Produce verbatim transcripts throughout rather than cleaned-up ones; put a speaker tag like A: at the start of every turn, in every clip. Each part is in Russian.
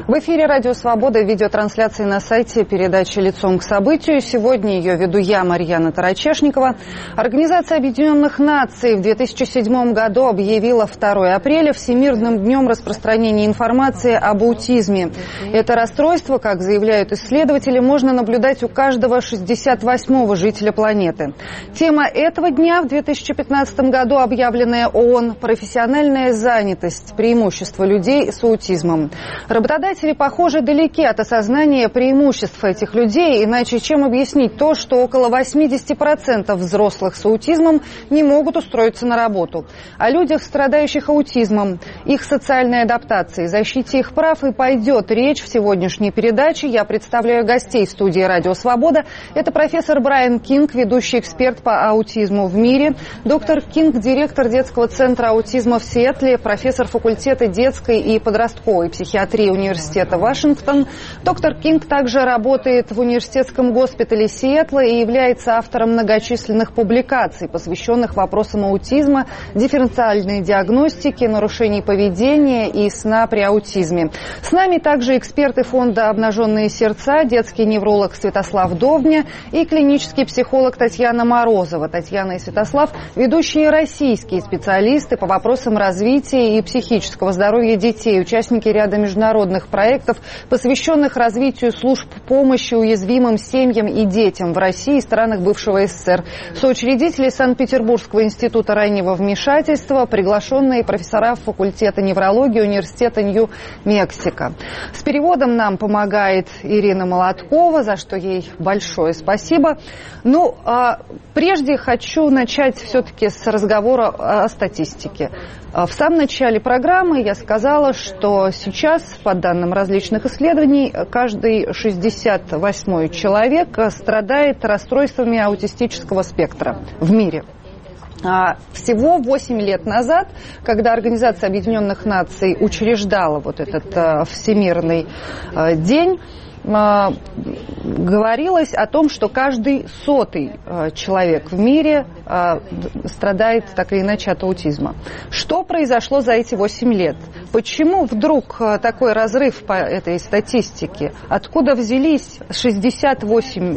A: В эфире «Радио Свобода», видеотрансляции на сайте передачи «Лицом к событию». Сегодня ее веду я, Марьяна Тарачешникова. Организация Объединенных Наций в две тысячи седьмом году объявила второе апреля Всемирным днем распространения информации об аутизме. Это расстройство, как заявляют исследователи, можно наблюдать у каждого шестьдесят восьмого жителя планеты. Тема этого дня в две тысячи пятнадцатом году, объявленная ООН, «Профессиональная занятость. Преимущества людей с аутизмом». Работодатели похоже, далеки от осознания преимуществ этих людей, иначе чем объяснить то, что около восемьдесят процентов взрослых с аутизмом не могут устроиться на работу. О людях, страдающих аутизмом, их социальной адаптации, защите их прав и пойдет речь в сегодняшней передаче. Я представляю гостей студии «Радио Свобода». Это профессор Брайан Кинг, ведущий эксперт по аутизму в мире. Доктор Кинг, директор детского центра аутизма в Сиэтле, профессор факультета детской и подростковой психиатрии университета Вашингтон. Доктор Кинг также работает в университетском госпитале Сиэтла и является автором многочисленных публикаций, посвященных вопросам аутизма, дифференциальной диагностики, нарушений поведения и сна при аутизме. С нами также эксперты фонда «Обнаженные сердца», детский невролог Святослав Довня и клинический психолог Татьяна Морозова. Татьяна и Святослав – ведущие российские специалисты по вопросам развития и психического здоровья детей, участники ряда международных проектов, посвященных развитию служб помощи уязвимым семьям и детям в России и странах бывшего СССР, соучредители Санкт-Петербургского института раннего вмешательства, приглашенные профессора факультета неврологии университета Нью-Мексико. С переводом нам помогает Ирина Молоткова, за что ей большое спасибо. Ну, а прежде хочу начать все-таки с разговора о статистике. В самом начале программы я сказала, что сейчас, по данным различных исследований, каждый шестьдесят восьмой человек страдает расстройствами аутистического спектра в мире. Всего восемь лет назад, когда Организация Объединенных Наций учреждала вот этот Всемирный день, говорилось о том, что каждый сотый человек в мире страдает так или иначе от аутизма. Что произошло за эти восемь лет? Почему вдруг такой разрыв по этой статистике? Откуда взялись шестьдесят восемь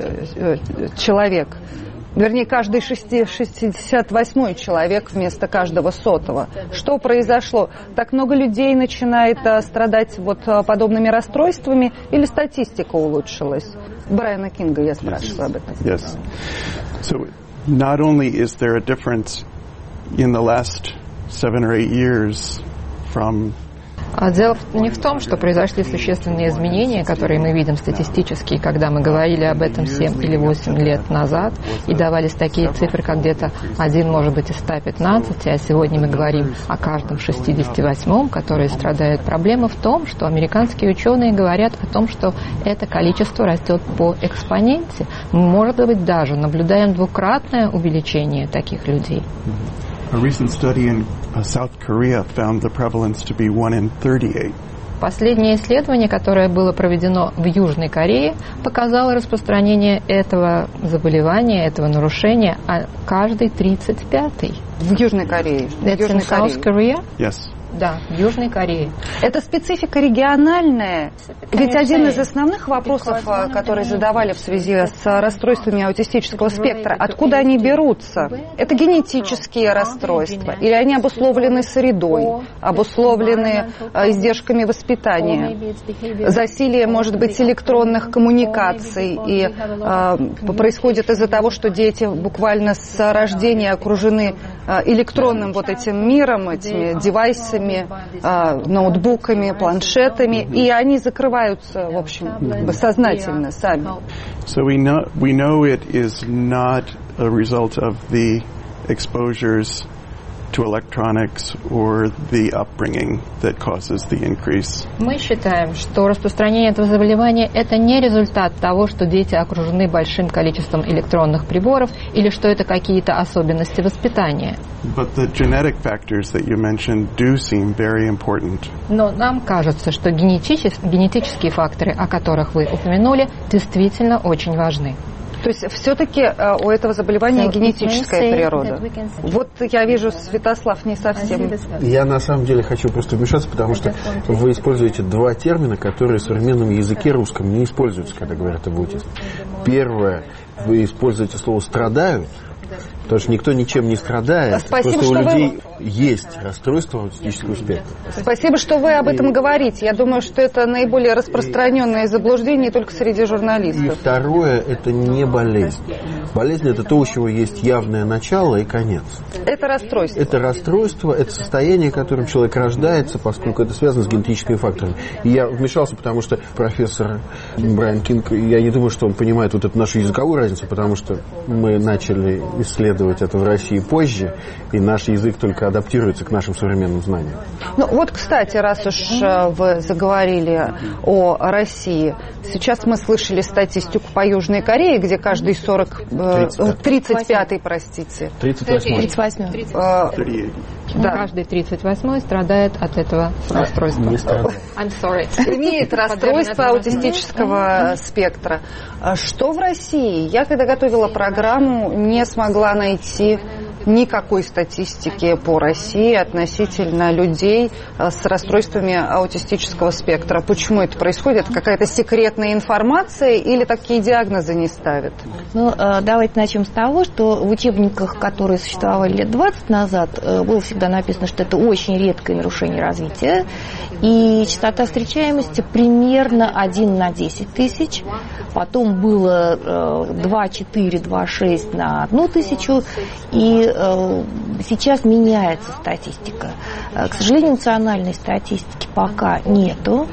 A: человек? Вернее, каждый шестьдесят восьмой человек вместо каждого сотого. Что произошло? Так много людей начинает а, страдать вот а, подобными расстройствами, или статистика улучшилась? Брайана Кинга я спрашиваю об этом.
B: Yes. So, not only is there a difference in the last seven or eight years from
C: Дело не в том, что произошли существенные изменения, которые мы видим статистически, когда мы говорили об этом семь или восемь лет назад, и давались такие цифры, как где-то один, может быть, из ста пятнадцати, а сегодня мы говорим о каждом шестидесяти восьмом, который страдает. Проблема в том, что американские ученые говорят о том, что это количество растет по экспоненте. Мы, может быть, даже наблюдаем двукратное увеличение таких людей.
B: A recent study in uh, South Korea found the prevalence to be one in thirty-eight.
C: Последнее исследование, которое было проведено в Южной Корее, показало распространение этого заболевания, этого нарушения каждый тридцать пятый.
A: В Южной Корее.
C: That's in South Korea?
B: Yes.
C: Да, в Южной Корее.
A: Это специфика региональная. Ведь один из основных вопросов, которые задавали в связи с расстройствами аутистического спектра, откуда они берутся? Это генетические расстройства? Или они обусловлены средой, обусловлены издержками воспитания? Засилие, может быть, электронных коммуникаций. И э, происходит из-за того, что дети буквально с рождения окружены электронным вот этим миром, этими девайсами, ноутбуками, планшетами, и они закрываются, в общем, сознательно сами.
B: So we know we know it is not a result of the exposures to electronics or the upbringing that causes the increase.
C: Мы считаем, что распространение этого заболевания – это не результат того, что дети окружены большим количеством электронных приборов или что это какие-то особенности воспитания.
B: But the genetic factors that you mentioned do seem very important.
C: Но нам кажется, что генетические, генетические факторы, о которых вы упомянули, действительно очень важны.
A: То есть все-таки у этого заболевания генетическая природа. Вот я вижу, Святослав не совсем...
D: Я на самом деле хочу просто вмешаться, потому что вы используете два термина, которые в современном языке русском не используются, когда говорят об аутизме. Первое, вы используете слово «страдают», потому что никто ничем не страдает.
A: Спасибо,
D: просто у людей
A: вы...
D: есть расстройство аутистического спектра.
A: Спасибо, что вы об этом говорите. Я думаю, что это наиболее распространенное заблуждение только среди журналистов.
D: И второе, это не болезнь. Болезнь – это то, у чего есть явное начало и конец.
A: Это расстройство.
D: Это расстройство, это состояние, которым человек рождается, поскольку это связано с генетическими факторами. И я вмешался, потому что профессор Брайан Кинг, я не думаю, что он понимает вот эту нашу языковую разницу, потому что мы начали исследовать это в России позже, и наш язык только адаптируется к нашим современным знаниям.
A: Ну вот, кстати, раз уж вы заговорили о России, сейчас мы слышали статистику по Южной Корее, где каждый сорок... тридцать пятый, простите.
D: тридцать восьмой.
C: тридцать восьмой. Да. Каждый тридцать восьмой страдает от этого расстройства.
D: Не страдает.
C: I'm sorry.
A: Имеет расстройство аутистического спектра. Что в России? Я, когда готовила программу, не смогла найти никакой статистики по России относительно людей с расстройствами аутистического спектра. Почему это происходит? Это какая-то секретная информация или такие диагнозы не ставят?
E: Ну, давайте начнем с того, что в учебниках, которые существовали лет двадцать назад, было всегда написано, что это очень редкое нарушение развития, и частота встречаемости примерно один на десять тысяч. Потом было два четыре, два шесть на одну тысячу, и сейчас меняется статистика. К сожалению, национальной статистики пока нету,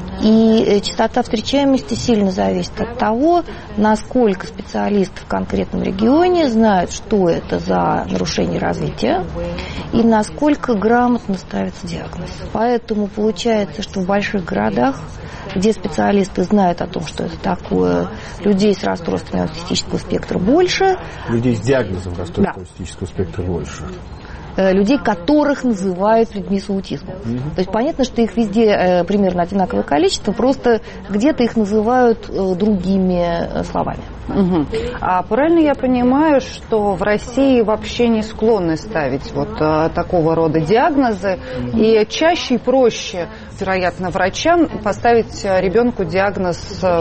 E: и частота встречаемости сильно зависит от того, насколько специалисты в конкретном регионе знают, что это за нарушение развития, и насколько грамотно ставится диагноз. Поэтому получается, что в больших городах, где специалисты знают о том, что это такое, людей с расстройствами аутистического спектра больше.
D: Людей с диагнозом расстройства
E: да.
D: аутистического спектра больше.
E: Людей, которых называют людьми с аутизмом. Mm-hmm. То есть понятно, что их везде э, примерно одинаковое количество, просто где-то их называют э, другими э, словами.
A: Угу. А правильно я понимаю, что в России вообще не склонны ставить вот а, такого рода диагнозы, и чаще и проще, вероятно, врачам поставить ребенку диагноз,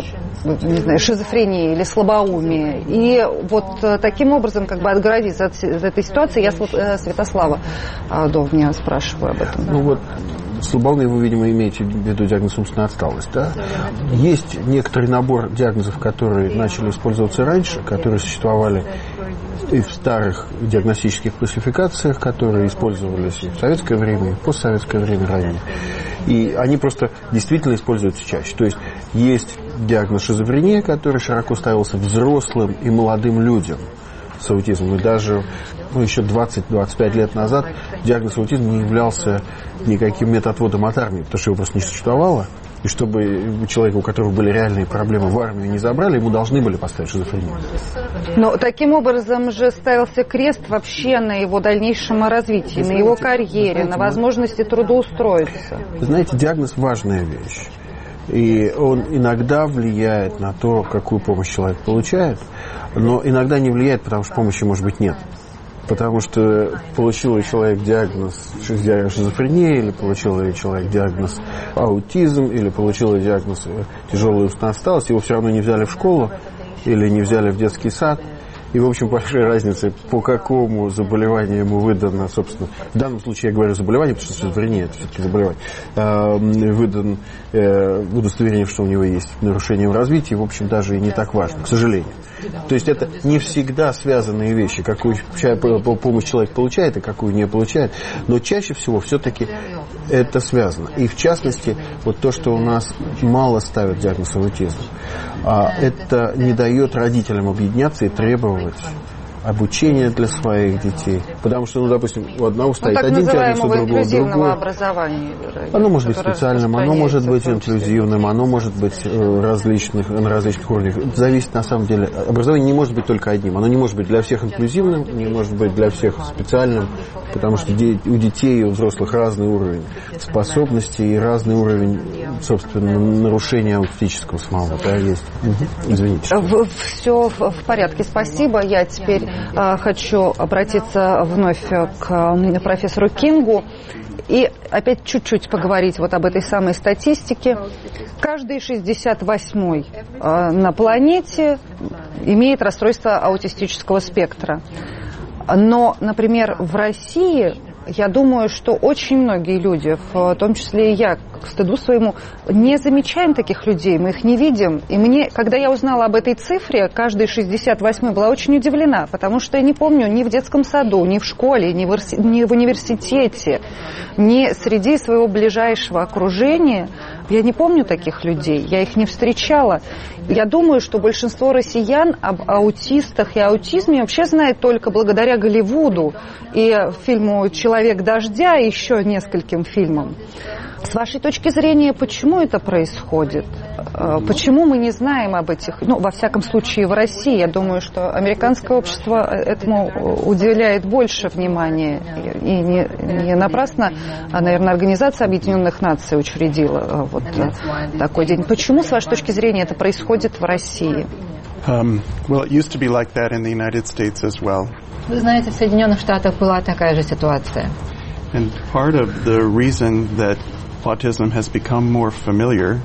A: не знаю, шизофрении или слабоумия. И вот таким образом как бы отгородиться от этой ситуации. Я Святослава Довня спрашиваю об этом.
D: Ну вот, слабоумие вы, видимо, имеете в виду диагноз умственная отсталость, да? Есть некоторый набор диагнозов, которые начали использоваться раньше, которые существовали и в старых диагностических классификациях, которые использовались и в советское время, и в постсоветское время ранее. И они просто действительно используются чаще. То есть есть диагноз шизофрения, который широко ставился взрослым и молодым людям с аутизмом. И даже ну, еще двадцать-двадцать пять лет назад диагноз аутизма не являлся никаким методводом от армии, потому что его просто не существовало. И чтобы человека, у которого были реальные проблемы, в армию не забрали, ему должны были поставить шизофрению.
A: Но таким образом же ставился крест вообще на его дальнейшем развитии, на его карьере, на возможности трудоустроиться.
D: Вы знаете, диагноз – важная вещь. И он иногда влияет на то, какую помощь человек получает, но иногда не влияет, потому что помощи, может быть, нет. Потому что получил ли человек диагноз шизофрения, или получил ли человек диагноз аутизм, или получил ли диагноз тяжелая умственная отсталость, его все равно не взяли в школу или не взяли в детский сад. И, в общем, большая разница, по какому заболеванию ему выдано, собственно, в данном случае я говорю заболевание, потому что шизофрения – это все-таки заболевание, выдан удостоверение, что у него есть нарушение в развитии, в общем, даже и не так важно, к сожалению. То есть это не всегда связанные вещи, какую помощь человек получает и какую не получает, но чаще всего все-таки это связано. И в частности, вот то, что у нас мало ставят диагноз аутизма, это не дает родителям объединяться и требовать обучение для своих детей. Потому что, ну, допустим, у одного стоит
A: ну,
D: один тянется, у другого
A: инклюзивного образования.
D: Оно может быть специальным, оно может быть инклюзивным, оно может быть различных, на различных уровнях. Это зависит, на самом деле. Образование не может быть только одним. Оно не может быть для всех инклюзивным, не может быть для всех специальным, потому что у детей и у взрослых разный уровень способностей и разный уровень, собственно, нарушения аутистического самого. Да, есть. Угу. Извините. Что...
A: Все в порядке, спасибо. Я теперь э, хочу обратиться вновь к профессору Кингу и опять чуть-чуть поговорить вот об этой самой статистике. Каждый шестьдесят восьмой э, на планете имеет расстройство аутистического спектра. Но, например, в России, я думаю, что очень многие люди, в том числе и я, к стыду своему, не замечаем таких людей, мы их не видим. И мне, когда я узнала об этой цифре, каждый шестьдесят восьмой, была очень удивлена, потому что я не помню ни в детском саду, ни в школе, ни в, ни в университете, ни среди своего ближайшего окружения. Я не помню таких людей, я их не встречала. Я думаю, что большинство россиян об аутистах и аутизме вообще знает только благодаря Голливуду и фильму «Человек дождя» и еще нескольким фильмам. С вашей точки зрения, почему это происходит? Почему мы не знаем об этих, ну, во всяком случае, в России? Я думаю, что американское общество этому уделяет больше внимания. И не, не напрасно, а, наверное, Организация Объединенных Наций учредила вот такой день. Почему, с вашей точки зрения, это происходит в России?
B: Um, well, it used to be like that in the United States as well.
C: Вы знаете, в Соединенных Штатах была такая же ситуация.
B: And part of the reason that autism has become more familiar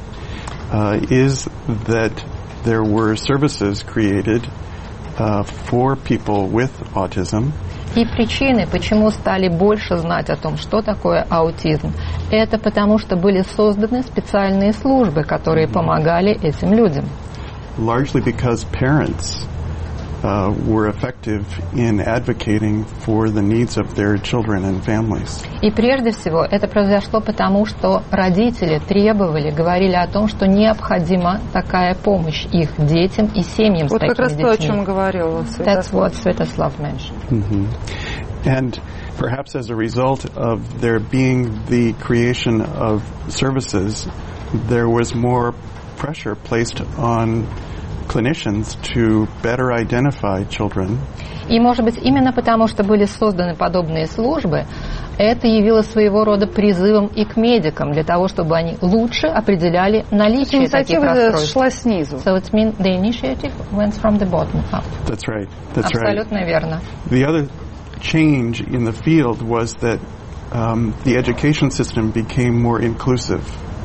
B: uh, is that there were services created uh, for people with autism.
C: И причины, почему стали больше знать о том, что такое аутизм, это потому, что были созданы специальные службы, которые помогали этим людям.
B: Largely because parents uh, were effective in advocating for the needs of their children and families.
C: И прежде всего это произошло потому, что родители требовали, говорили о том, что необходима такая помощь их детям и семьям
A: вот
C: с такими детьми. Вот
A: как раз то, о чем говорила Святослав.
C: That's what Святослав mentioned.
B: Mm-hmm. And perhaps as a result of there being the creation of services, there was more pressure placed on clinicians to better identify children.
C: И, может быть, именно потому, что были созданы подобные службы, это явилось своего рода призывом и к медикам, для того, чтобы они лучше определяли наличие таких расстройств.
A: Шла снизу.
C: So it means the initiative went from the bottom up.
B: That's right. That's
C: Абсолютно
B: right.
C: верно.
B: The other change in the field was that um, the education system became more inclusive.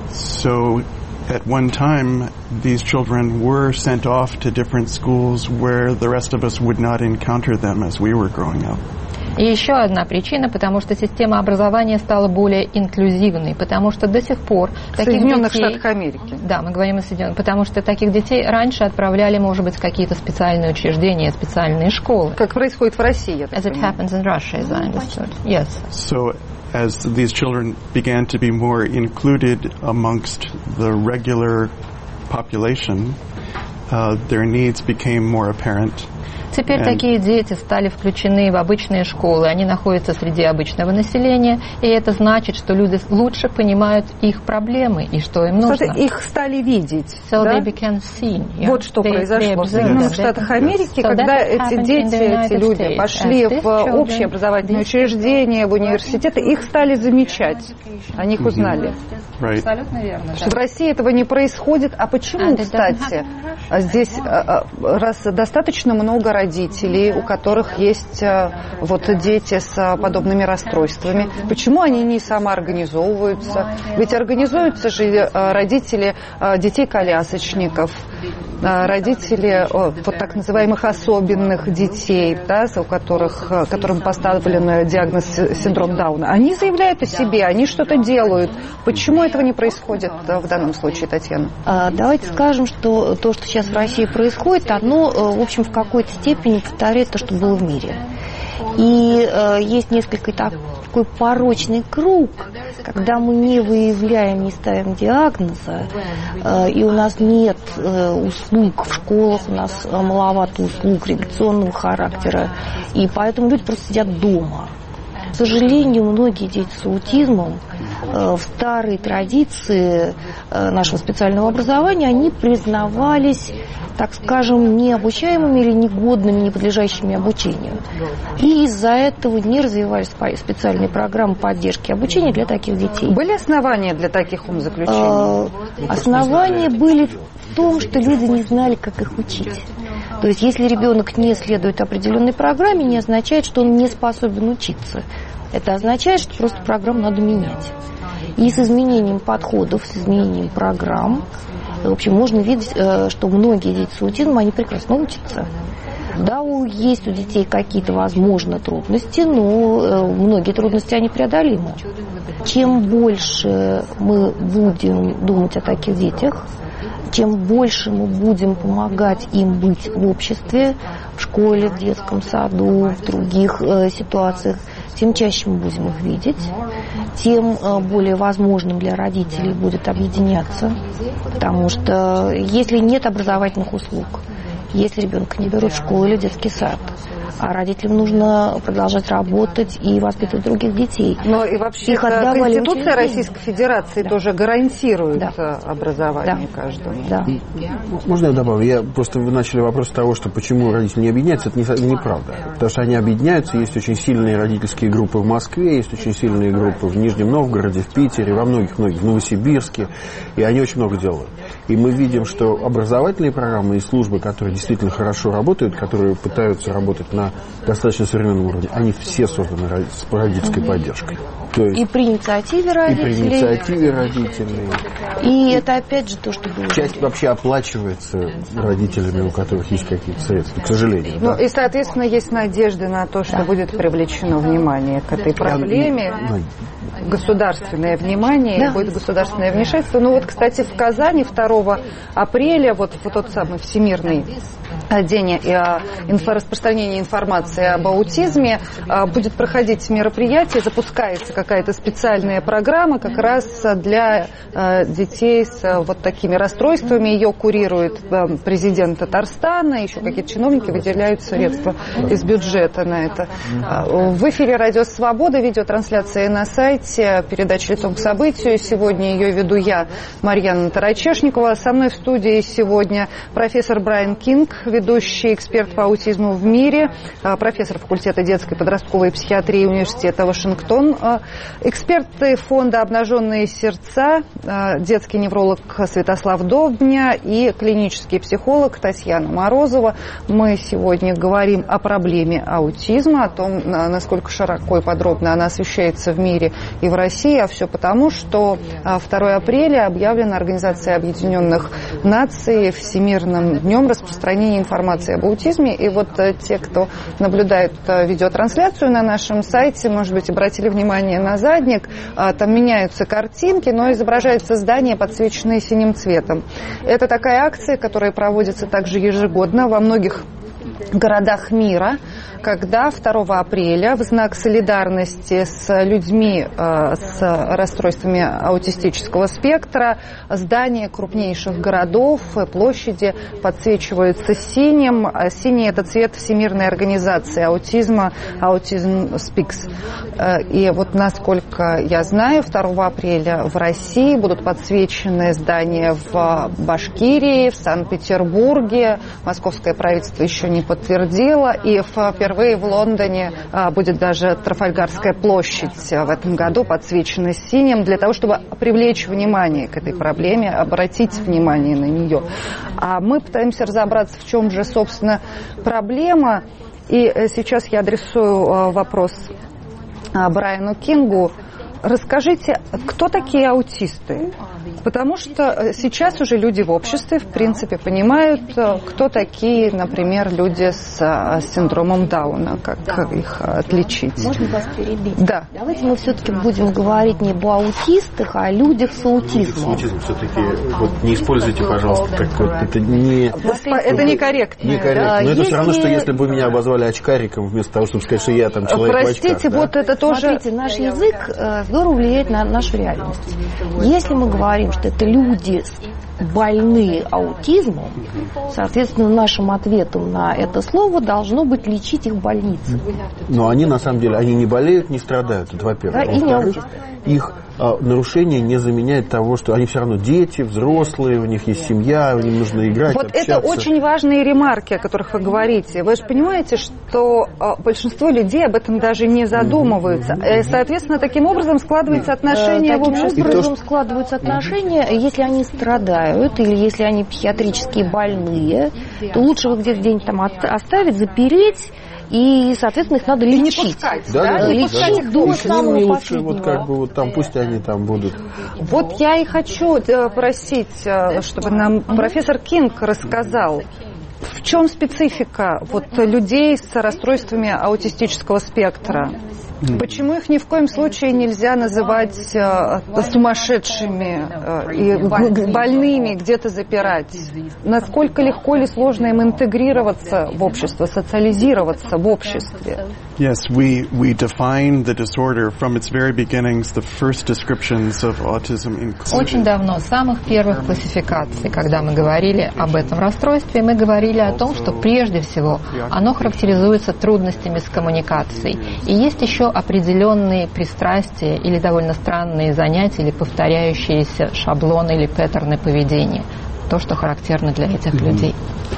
B: So at one time, these children were sent off to different schools where the rest of us would not encounter them as we were growing up.
C: И еще одна причина, потому что система образования стала более инклюзивной, потому что до сих пор таких
A: Соединенных
C: детей...
A: Штатах Америки.
C: Да, мы говорим о Соединенных, потому что таких детей раньше отправляли, может быть, в какие-то специальные учреждения, специальные школы.
A: Как происходит в России,
C: As it happens in Russia, as I understood. Yes.
B: So, as these children began to be more included amongst the regular population, uh, their needs became more apparent.
C: Теперь And такие дети стали включены в обычные школы, они находятся среди обычного населения, и это значит, что люди лучше понимают их проблемы и что им нужно.
A: Кстати, их стали видеть.
C: So
A: да?
C: they became seen, yeah.
A: Вот что
C: they,
A: произошло
C: they
A: в Соединенных Штатах Америки, so когда эти дети, эти люди States. пошли в общие образовательные учреждения, в университеты, их стали замечать, они их узнали.
B: Right.
C: Абсолютно верно.
A: Что да. В России этого не происходит. А почему, кстати, здесь раз достаточно много родителей, у которых есть вот дети с подобными расстройствами, почему они не самоорганизовываются? Ведь организуются же родители детей-колясочников, родители вот так называемых особенных детей, да, у которых, которым поставлен диагноз синдром Дауна. Они заявляют о себе, они что-то делают. Почему этого не происходит в данном случае, Татьяна?
E: Давайте скажем, что то, что сейчас в России происходит, оно, в общем, в какой-то степени повторяет то, что было в мире. И э, есть несколько так, такой порочный круг, когда мы не выявляем, не ставим диагноза, э, и у нас нет э, услуг в школах, у нас маловато услуг реабилитационного характера, и поэтому люди просто сидят дома. К сожалению, многие дети с аутизмом э, в старой традиции э, нашего специального образования, они признавались, так скажем, необучаемыми или негодными, не подлежащими обучению. И из-за этого не развивались специальные программы поддержки обучения для таких детей.
A: Были основания для таких умозаключений?
E: Э, основания были в том, что люди не знали, как их учить. То есть, если ребенок не следует определенной программе, не означает, что он не способен учиться. Это означает, что просто программу надо менять. И с изменением подходов, с изменением программ, в общем, можно видеть, что многие дети с аутизмом, они прекрасно учатся. Да, есть у детей какие-то, возможно, трудности, но многие трудности, они преодолимы. Чем больше мы будем думать о таких детях, чем больше мы будем помогать им быть в обществе, в школе, в детском саду, в других э, ситуациях, тем чаще мы будем их видеть, тем э, более возможным для родителей будет объединяться, потому что если нет образовательных услуг, если ребенка не берут в школу или в детский сад, а родителям нужно продолжать работать и воспитывать других детей.
A: Но и вообще Конституция Российской Федерации да. тоже гарантирует да. образование да. каждому.
E: Да.
D: Можно я добавлю? Я просто вы начали вопрос с того, что почему родители не объединяются, это неправда. Потому что они объединяются, есть очень сильные родительские группы в Москве, есть очень сильные группы в Нижнем Новгороде, в Питере, во многих-многих, в Новосибирске, и они очень много делают. И мы видим, что образовательные программы и службы, которые действительно хорошо работают, которые пытаются работать на достаточно современном уровне, они все созданы с родительской угу. поддержкой. То есть
E: и при инициативе родителей.
D: И при инициативе родителей.
E: И это опять же то, что было.
D: Часть вообще оплачивается родителями, у которых есть какие-то средства, к сожалению.
A: Ну
D: да.
A: и, соответственно, есть надежда на то, что да. будет привлечено внимание к этой проблеме. Да. Государственное внимание, да. будет государственное вмешательство. Ну вот, кстати, в Казани второго апреля, вот в тот самый Всемирный день распространения информации об аутизме, будет проходить мероприятие, запускается какая-то специальная программа как раз для детей с вот такими расстройствами. Ее курирует президент Татарстана, еще какие-то чиновники выделяют средства из бюджета на это. В эфире «Радио Свобода», видеотрансляция на сайте, передача «Лицом к событию». Сегодня ее веду я, Марьяна Тарачешникова. Со мной в студии сегодня профессор Брайан Кинг, ведущий эксперт по аутизму в мире, профессор факультета детской и подростковой психиатрии университета Вашингтон, эксперты фонда «Обнаженные сердца», детский невролог Святослав Довбня и клинический психолог Татьяна Морозова. Мы сегодня говорим о проблеме аутизма, о том, насколько широко и подробно она освещается в мире и в России, а все потому, что второго апреля объявлена Организацией Объединенных Наций Всемирным днем распространения информации об аутизме. И вот те, кто наблюдает видеотрансляцию на нашем сайте, может быть, обратили внимание на задник, там меняются картинки, но изображаются здания, подсвеченные синим цветом. Это такая акция, которая проводится также ежегодно во многих городах мира, когда второго апреля в знак солидарности с людьми э, с расстройствами аутистического спектра здания крупнейших городов, площади подсвечиваются синим. Синий – это цвет Всемирной организации аутизма Autism Speaks. И вот, насколько я знаю, второго апреля в России будут подсвечены здания в Башкирии, в Санкт-Петербурге. Московское правительство еще не подтвердило. И впервые в Лондоне будет даже Трафальгарская площадь в этом году подсвечена синим, для того, чтобы привлечь внимание к этой проблеме, обратить внимание на нее. А мы пытаемся разобраться, в чем же, собственно, проблема. И сейчас я адресую вопрос Брайану Кингу. Расскажите, кто такие аутисты? Потому что сейчас уже люди в обществе, в принципе, понимают, кто такие, например, люди с, с синдромом Дауна, как их отличить.
E: Можно вас перебить?
A: Да.
E: Давайте мы все-таки будем говорить не об аутистах, а о людях с аутизмом.
D: Аутизм все-таки вот, не используйте, пожалуйста, как вот, это не...
A: Это некорректно.
D: Некорректно.
E: Да,
D: Но
E: если...
D: это все равно, что если бы меня обозвали очкариком, вместо того, чтобы сказать, что я там человек
A: Простите,
D: в очках.
A: вот
D: да?
A: это тоже...
E: Смотрите, наш язык э, здорово влияет на нашу реальность. Если мы говорим, что это люди больные аутизмом, соответственно, нашим ответом на это слово должно быть лечить их в больнице.
D: Но они, на самом деле, они не болеют, не страдают, это во-первых.
E: Да, и не аутисты.
D: Их а, нарушение не заменяет того, что они все равно дети, взрослые, у них есть семья, им нужно играть,
A: Вот
D: общаться.
A: это очень важные ремарки, о которых вы говорите. Вы же понимаете, что а, большинство людей об этом даже не задумываются. И, соответственно, таким образом складываются отношения в
E: Таким
A: обществе.
E: образом складываются отношения, если они страдают или если они психиатрически больные, то лучше их где-то где-нибудь там оставить, запереть, и, соответственно, их надо лечить.
A: Не пускать,
D: Да,
A: да?
D: да,
A: Не
D: да,
A: пускать
D: да.
A: их
E: до
A: до
D: С ним
E: самого
D: не лучше,
E: последнего.
D: вот как бы вот там, пусть они там будут.
A: Вот я и хочу просить, чтобы нам профессор Кинг рассказал, в чем специфика вот людей с расстройствами аутистического спектра. Почему их ни в коем случае нельзя называть э, сумасшедшими э, и больными, где-то запирать? Насколько легко или сложно им интегрироваться в общество, социализироваться в обществе?
B: Yes, we, we define the disorder from its very beginnings. The first descriptions of autism included.
C: Очень давно, с самых первых классификаций, когда мы говорили об этом расстройстве, мы говорили о том, что прежде всего оно характеризуется трудностями с коммуникацией. И есть еще определенные пристрастия или довольно странные занятия или повторяющиеся шаблоны или паттерны поведения. То, что характерно для этих людей.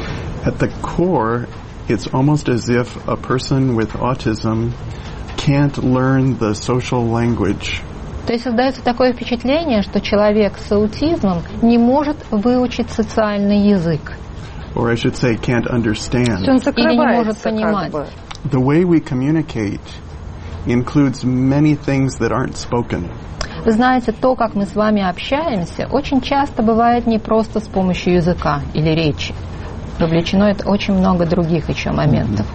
B: At the core, it's almost as if a person with autism can't learn the social language.
C: То есть создается такое впечатление, что человек с аутизмом не может выучить социальный язык.
B: Or I should say, can't understand.
A: Он
C: Или не может
A: закрывается,
C: понимать.
A: как бы.
B: The way we communicate includes many things that aren't spoken.
C: Вы знаете, то, как мы с вами общаемся, очень часто бывает не просто с помощью языка или речи. Вовлечено это очень много других еще моментов.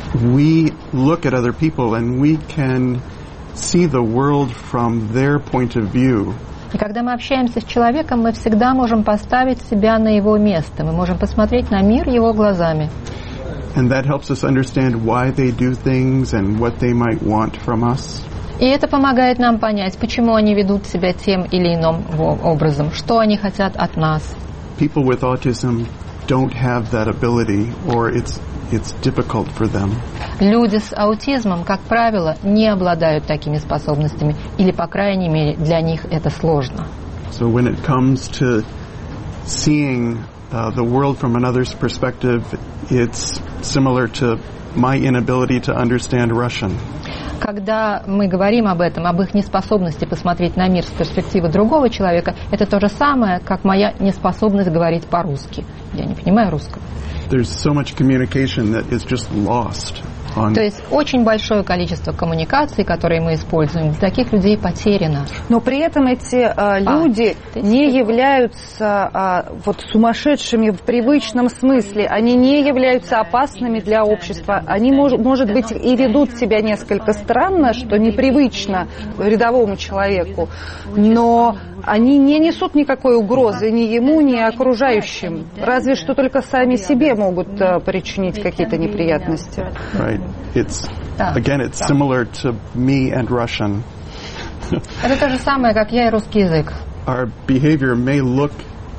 B: We look at other people and we can see the world from their point of view.
C: И когда мы общаемся с человеком, мы всегда можем поставить себя на его место. Мы можем посмотреть на мир его глазами.
B: And that helps us understand why they do things and what they might want from us.
C: И это помогает нам понять, почему они ведут себя тем или иным образом, что они хотят от нас.
B: People with autism don't have that ability, or it's it's difficult for them.
C: Люди с аутизмом, как правило, не обладают такими способностями, или, по крайней мере, для них это сложно.
B: So when it comes to seeing uh, the world from another's perspective, it's similar to my inability to understand Russian.
C: Когда мы говорим об этом, об их неспособности посмотреть на мир с перспективы другого человека, это то же самое, как моя неспособность говорить по-русски. Я не понимаю русского.
B: There's so much communication that is just lost. On
C: То есть очень большое количество коммуникаций, которые мы используем, для таких людей потеряно.
A: Но при этом эти а, люди
C: а,
A: не являются а, вот сумасшедшими в привычном смысле. Они не являются опасными для общества. Они, мож, может быть, и ведут себя несколько странно, что непривычно рядовому человеку. Но они не несут никакой угрозы ни ему, ни окружающим. Разве что только сами себе могут а, причинить какие-то неприятности.
B: right. It's again, it's similar to me and Russian.
C: Это то же самое, как я и русский язык.
B: Our behavior may look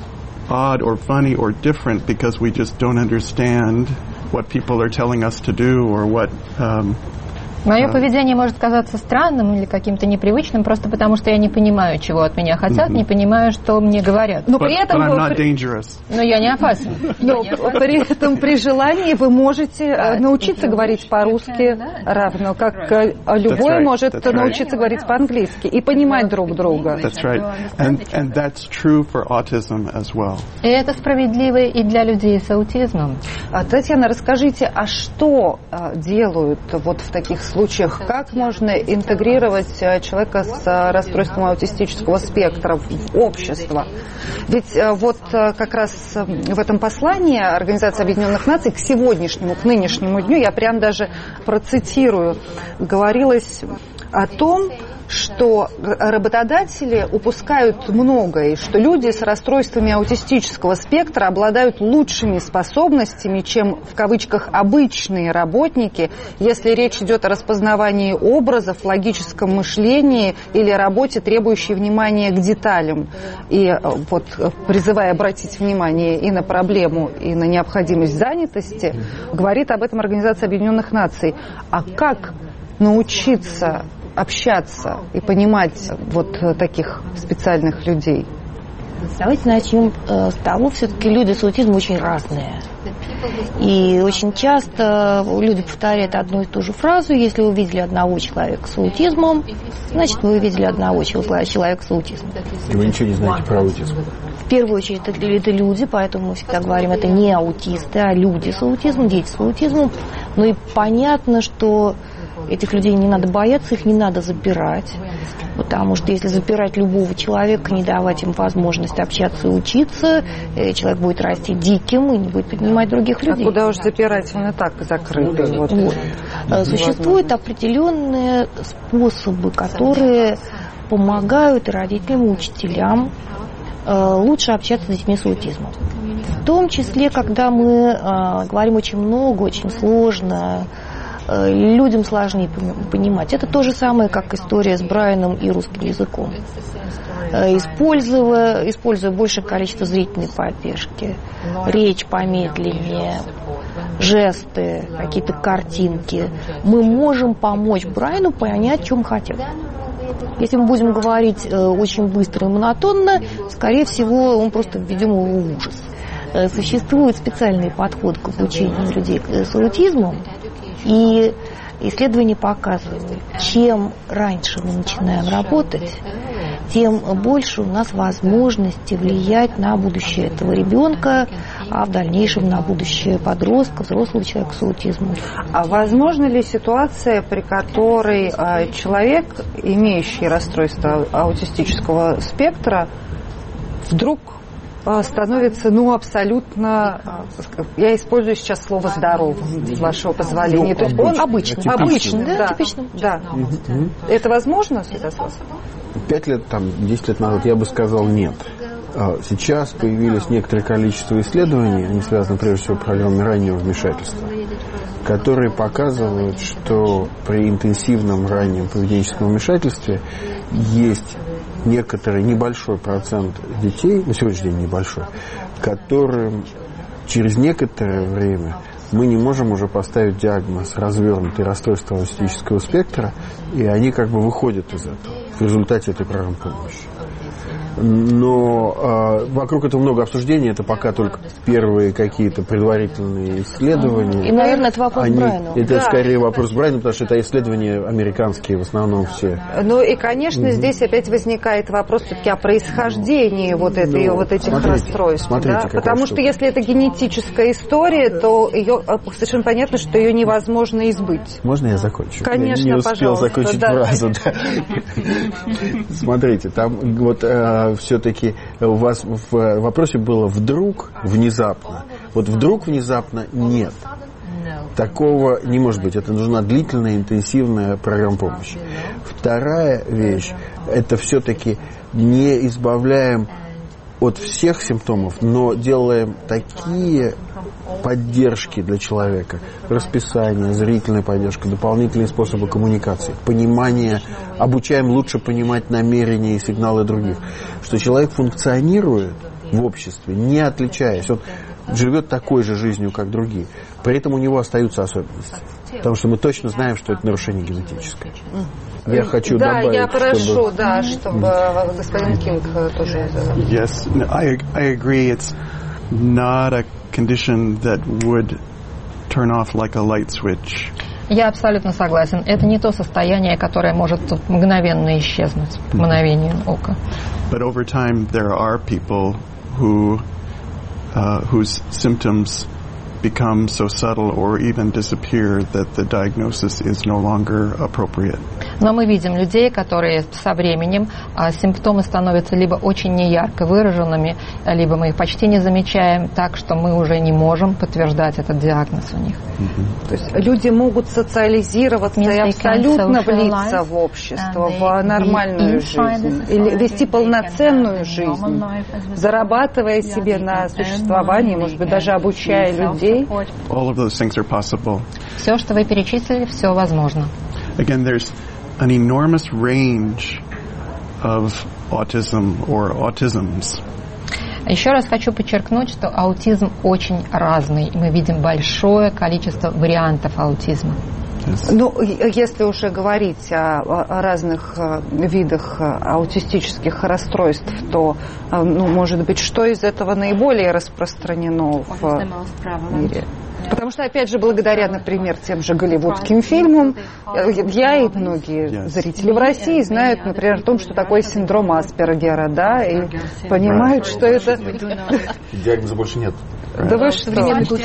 B: odd or funny or different because we just don't understand what people are telling us to do or what. Um,
C: Мое поведение может казаться странным или каким-то непривычным, просто потому что я не понимаю, чего от меня хотят, mm-hmm. не понимаю, что мне говорят.
A: Но
B: but,
A: при этом
B: but I'm not
A: вы,
B: dangerous.
C: Но я не опасен.
A: но при этом при желании вы можете научиться говорить по-русски равно, как любой
B: right.
A: может
B: That's
A: научиться
B: right.
A: говорить по-английски и понимать друг друга.
B: That's right, and and that's true for autism as well.
C: И это справедливо и для людей с аутизмом.
A: Татьяна, расскажите, а что делают вот в таких случаях, как можно интегрировать человека с расстройством аутистического спектра в общество? Ведь вот как раз в этом послании Организации Объединенных Наций к сегодняшнему, к нынешнему дню, я прям даже процитирую, говорилось о том, что работодатели упускают многое, и что люди с расстройствами аутистического спектра обладают лучшими способностями, чем, в кавычках, обычные работники, если речь идет о распознавании образов, логическом мышлении или работе, требующей внимания к деталям. И вот, призывая обратить внимание и на проблему, и на необходимость занятости, говорит об этом Организация Объединенных Наций. А как научиться общаться и понимать вот таких специальных людей?
E: Давайте начнем с того, все-таки люди с аутизмом очень разные. И очень часто люди повторяют одну и ту же фразу: если вы видели одного человека с аутизмом, значит, вы видели одного человека с аутизмом.
D: И вы ничего не знаете про аутизм.
E: В первую очередь это, это люди, поэтому мы всегда говорим, это не аутисты, а люди с аутизмом, дети с аутизмом. Ну и понятно, что этих людей не надо бояться, их не надо запирать, потому что если запирать любого человека, не давать им возможность общаться и учиться, человек будет расти диким и не будет поднимать других людей.
A: А куда уж запирать, он и так закрытый. Вот.
E: Вот. Существуют определенные способы, которые помогают и родителям, и учителям лучше общаться с детьми с аутизмом. В том числе, когда мы говорим очень много, очень сложно, людям сложнее понимать. Это то же самое, как история с Брайаном и русским языком. Используя, используя большее количество зрительной поддержки, речь помедленнее, жесты, какие-то картинки, мы можем помочь Брайану понять, что мы хотим. Если мы будем говорить очень быстро и монотонно, скорее всего, он просто введем его в ужас. Существует специальный подход к обучению людей с аутизмом, и исследования показывают, чем раньше мы начинаем работать, тем больше у нас возможности влиять на будущее этого ребенка, а в дальнейшем на будущее подростка, взрослого человека с аутизмом.
A: А возможна ли ситуация, при которой человек, имеющий расстройство аутистического спектра, вдруг становится, ну, абсолютно, я использую сейчас слово «здоровым», с вашего позволения.
D: Ну,
A: То есть
D: обычно,
A: он обычный, обычный, да,
E: да,
A: типичным, да. Угу. Это возможно, Святослав?
D: Пять лет, там, десять лет назад я бы сказал нет. Сейчас появилось некоторое количество исследований, они связаны прежде всего с программой раннего вмешательства, которые показывают, что при интенсивном раннем поведенческом вмешательстве есть некоторый небольшой процент детей, на сегодняшний день небольшой, которым через некоторое время мы не можем уже поставить диагноз развернутый расстройство аутистического спектра, и они как бы выходят из этого в результате этой программы помощи. Но э, вокруг этого много обсуждений, это пока только первые какие-то предварительные исследования.
E: И, наверное, это вопрос
D: Они,
E: Брайану.
D: Это
A: да.
D: скорее вопрос Брайану, потому что это исследования американские в основном все.
A: Ну и, конечно, mm-hmm. здесь опять возникает вопрос все-таки о происхождении вот, этой, ну, вот этих смотрите, расстройств.
D: Смотрите,
A: да? Потому
D: штука.
A: что если это генетическая история, то ее, совершенно понятно, что ее невозможно избыть.
D: Можно я закончу?
A: Конечно,
D: я не успел
A: пожалуйста,
D: закончить
A: да.
D: фразу. Да. Смотрите, там вот все-таки у вас в вопросе было «вдруг», «внезапно». Вот «вдруг», «внезапно» нет. Такого не может быть. Это нужна длительная, интенсивная программа помощи. Вторая вещь – это все-таки не избавляем от всех симптомов, но делаем такие поддержки для человека, расписание, зрительная поддержка, дополнительные способы коммуникации, понимание, обучаем лучше понимать намерения и сигналы других, что человек функционирует в обществе, не отличаясь, он живет такой же жизнью, как другие, при этом у него остаются особенности, потому что мы точно знаем, что это нарушение генетическое. Я хочу
A: да,
D: добавить,
A: я прошу,
D: чтобы...
A: да, чтобы господин Кинг тоже...
B: Yes, I, I agree. It's not a condition that would turn off like a light switch.
C: Я абсолютно согласен. Это не то состояние, которое может мгновенно исчезнуть, мгновением ока.
B: But over time, there are people who, uh, whose symptoms become so subtle or even disappear that the diagnosis is no longer appropriate.
C: Но мы видим людей, которые со временем а, симптомы становятся либо очень неярко выраженными, либо мы их почти не замечаем, так что мы уже не можем подтверждать этот диагноз у них.
A: Mm-hmm. То есть люди могут социализироваться и абсолютно влиться в общество, в нормальную жизнь, или вести полноценную жизнь, зарабатывая себе на существование, может быть, даже обучая людей.
B: All of those things are possible.
C: Все, что вы перечислили, все возможно.
B: Again, there's an enormous range of autism or autisms.
C: Еще раз хочу подчеркнуть, что аутизм очень разный. Мы видим большое количество вариантов аутизма.
A: Ну, если уже говорить о, о разных видах аутистических расстройств, то, ну, может быть, что из этого наиболее распространено в мире? Потому что, опять же, благодаря, например, тем же голливудским фильмам, я и многие зрители в России знают, например, о том, что такое синдром Аспергера, да, и понимают, что это...
D: Диагноза больше нет.
A: Да вы что?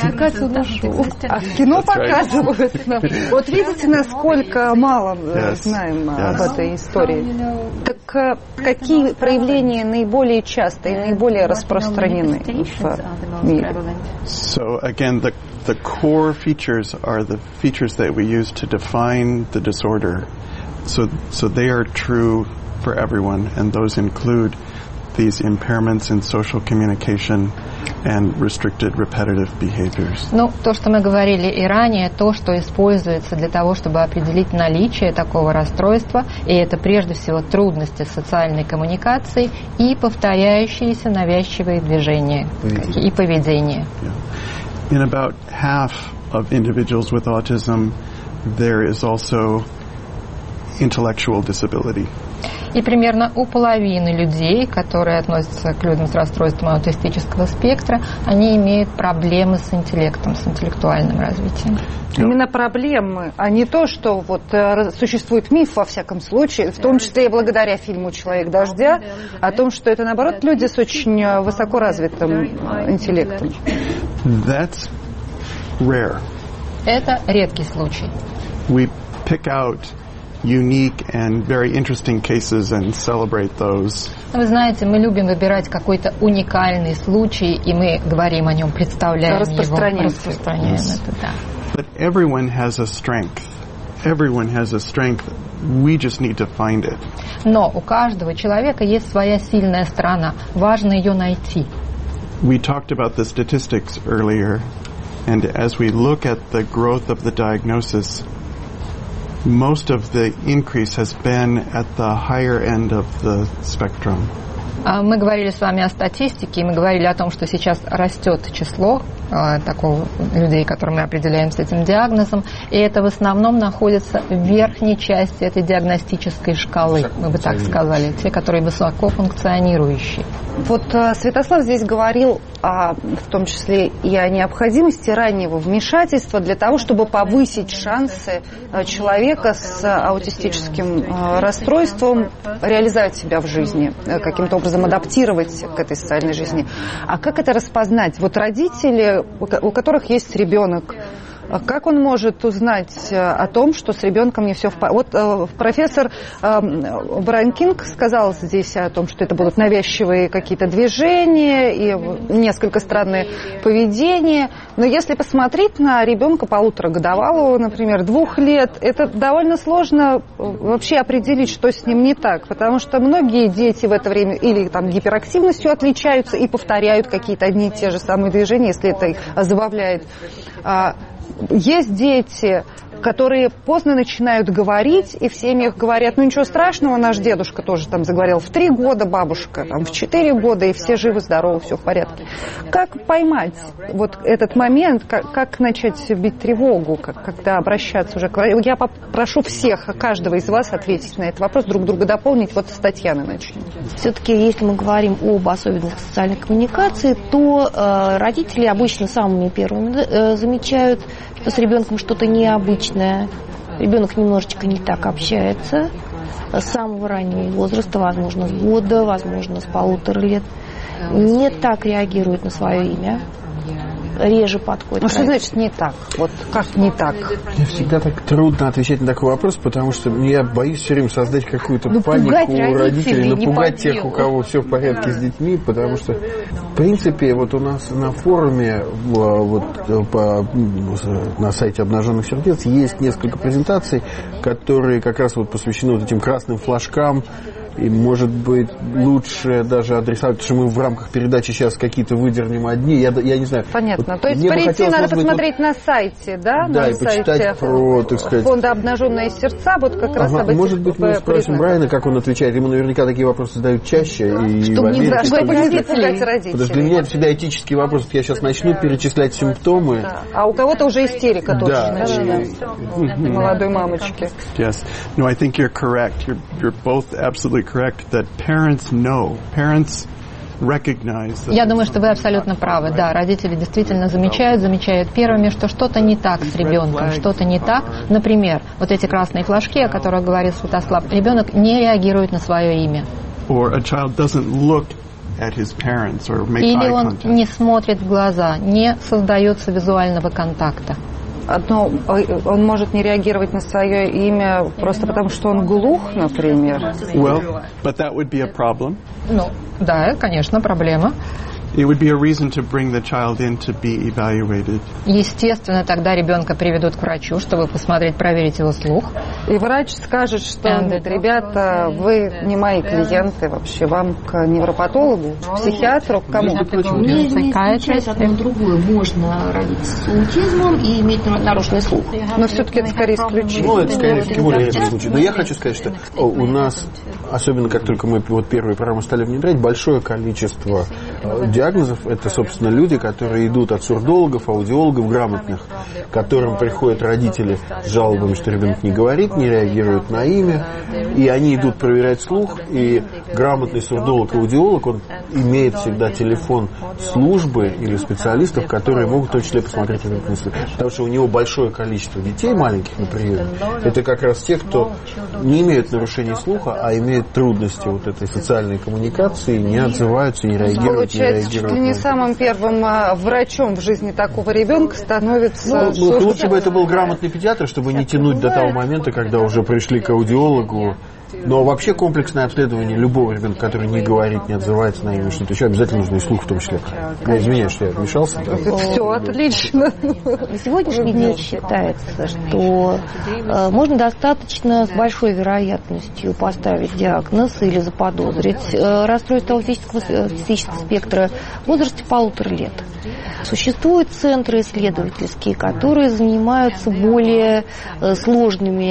A: А в кино показывают нам. Вот видите, насколько мало знаем об этой истории. Так какие проявления наиболее часто и наиболее распространены в мире?
B: So again, the the core features are the features that we use to define the disorder. So so they are true for everyone, and those include these impairments in social communication and restricted repetitive behaviors.
C: Ну, то, что мы говорили и ранее, то, что используется для того, чтобы определить наличие такого расстройства, и это прежде всего трудности социальной коммуникации и повторяющиеся навязчивые движения и поведение.
B: Yeah. In about half of individuals with autism, there is also intellectual disability.
C: И примерно у половины людей, которые относятся к людям с расстройством аутистического спектра, они имеют проблемы с интеллектом, с интеллектуальным развитием.
A: Именно проблемы, а не то, что вот существует миф, во всяком случае, в том числе и благодаря фильму «Человек дождя», о том, что это, наоборот, люди с очень высоко развитым интеллектом.
B: That's rare.
C: Это редкий случай.
B: We pick out unique and very interesting cases and celebrate those.
C: Вы знаете, мы любим выбирать какой-то уникальный случай, и мы говорим о нем, представляем его, распространяем это, да.
B: But everyone has a strength. Everyone has a strength. We just need to find it.
C: Но у каждого человека есть своя сильная сторона. Важно ее найти.
B: We talked about the statistics earlier, and as we look at the growth of the diagnosis, most of the increase has been at the higher end of the spectrum.
C: Мы говорили с вами о статистике, и мы говорили о том, что сейчас растет число э, такого людей, которые мы определяем с этим диагнозом, и это в основном находится в верхней части этой диагностической шкалы, мы бы так сказали, те, которые высоко функционирующие.
A: Вот Святослав здесь говорил о, в том числе и о необходимости раннего вмешательства для того, чтобы повысить шансы человека с аутистическим расстройством реализовать себя в жизни, каким-то образом адаптировать к этой социальной жизни. А как это распознать? Вот родители, у которых есть ребенок, как он может узнать о том, что с ребенком не все в порядке? Вот профессор Брайан Кинг сказал здесь о том, что это будут навязчивые какие-то движения и несколько странное поведение. Но если посмотреть на ребенка полуторагодовалого, например, двух лет, это довольно сложно вообще определить, что с ним не так. Потому что многие дети в это время или там гиперактивностью отличаются и повторяют какие-то одни и те же самые движения, если это их забавляет. Есть дети, которые поздно начинают говорить, и в семьях говорят, ну ничего страшного, наш дедушка тоже там заговорил в три года, бабушка там в четыре года, и все живы-здоровы, все в порядке. Как поймать вот этот момент, как, как начать бить тревогу, как, когда обращаться уже к врачу? Я попрошу всех, каждого из вас ответить на этот вопрос, друг друга дополнить. Вот с Татьяны начнем.
E: Все-таки, если мы говорим об особенностях социальной коммуникации, то э, родители обычно самыми первыми э, замечают, что с ребенком что-то необычное. Ребенок немножечко не так общается с самого раннего возраста, возможно, с года, возможно, с полутора лет. Не так реагирует на свое имя. реже подходит.
A: Ну что значит не так? Вот как не так?
D: Мне всегда так трудно отвечать на такой вопрос, потому что я боюсь все время создать какую-то
E: ну,
D: панику у родителей,
E: родителей
D: напугать тех, у кого все в порядке с детьми, потому что, в принципе, вот у нас на форуме, вот по, на сайте «Обнаженных сердец» есть несколько презентаций, которые как раз вот посвящены вот этим красным флажкам. И, может быть, лучше даже адресовать, потому что мы в рамках передачи сейчас какие-то выдернем одни. Я, я не знаю.
A: понятно. Вот то есть прийти надо посмотреть быть, вот... на сайте, да?
D: Да,
A: на
D: и
A: сайте
D: почитать про, так сказать...
A: фонда «Обнаженные сердца». Вот как раз
D: ага,
A: об этих
D: может быть, мы спросим Брайана, как он отвечает. Ему наверняка такие вопросы задают чаще. И
A: чтобы не
D: Америке,
A: чтобы не пугать родителей.
D: Потому что для меня это всегда этический вопрос. Я сейчас начну перечислять симптомы.
A: Да. А у кого-то уже истерика тоже
D: да.
A: начинается. Молодой мамочки.
B: Yes. No, I think you're correct. You're, you're both absolutely correct that parents know. Parents recognize that.
C: Я думаю, что вы абсолютно правы. Да, родители действительно замечают, замечают первыми, что что-то не так с ребенком, что-то не так. Например, вот эти красные флажки, о которых говорит Святослав, ребенок не реагирует на свое имя.
B: Or a child doesn't look at his parents or make
C: Или
B: eye
C: он
B: contact.
C: не смотрит в глаза, не создается визуального контакта.
A: Одно, он может не реагировать на свое имя просто потому, что он глух, например.
B: Well, but that would be a problem.
C: Ну, да, конечно, проблема.
B: It would be a reason to bring the child in to be evaluated.
C: Естественно, тогда ребенка приведут к врачу, чтобы посмотреть, проверить его слух.
A: И врач скажет, что нет, ребята, вы не мои клиенты вообще, вам к невропатологу, к психиатру, к кому?
E: Не исключает одно другое. Можно родиться с аутизмом и иметь нарушенный слух.
A: Но все-таки это скорее исключение.
D: Ну, это скорее в более редком случае. Но я хочу сказать, что у нас, особенно как только мы вот первые программы стали внедрять, большое количество диагнозов, это, собственно, люди, которые идут от сурдологов, аудиологов, грамотных, к которым приходят родители с жалобами, что ребенок не говорит, не реагирует на имя, и они идут проверять слух, и грамотный сурдолог, аудиолог, он имеет всегда телефон службы или специалистов, которые могут в том числе посмотреть ребенка на слух. Потому что у него большое количество детей маленьких на приеме. Это как раз те, кто не имеют нарушений слуха, а имеют трудности вот этой социальной коммуникации, не отзываются, не реагируют, не реагируют.
A: Чуть ли не самым первым а, врачом в жизни такого ребенка становится...
D: Ну, лучше бы это был грамотный педиатр, чтобы не тянуть до того момента, когда уже пришли к аудиологу. Но вообще комплексное обследование любого ребенка, который не говорит, не отзывается на имя, что-то еще, обязательно нужно и слух в том числе. Я извиняюсь, что я вмешался. Да?
A: Все отлично.
E: На сегодняшний день считается, что э, можно достаточно с большой вероятностью поставить диагноз или заподозрить э, расстройство аутистического, аутистического спектра в возрасте полутора лет. Существуют центры исследовательские, которые занимаются более э, сложными